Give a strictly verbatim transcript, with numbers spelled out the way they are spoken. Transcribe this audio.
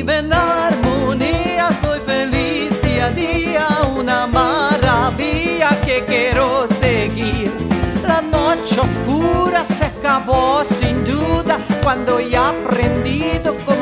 en armonía, soy feliz día a día, una maravilla que quiero seguir. La noche oscura se acabó sin duda cuando he aprendido con